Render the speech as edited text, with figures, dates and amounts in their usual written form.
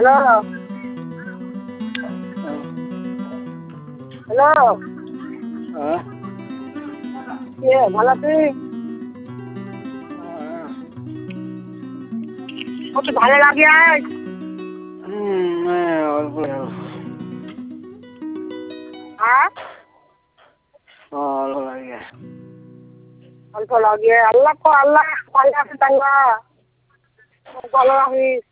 Hello hello হ্যাঁ কে ভালো আছিস? কত ভালো লাগে আজ অল্প হ্যাঁ অল্প লাগে অল্প লাগে আল্লাহ ভালো আছে তাঙ্গা ভালো রাখিস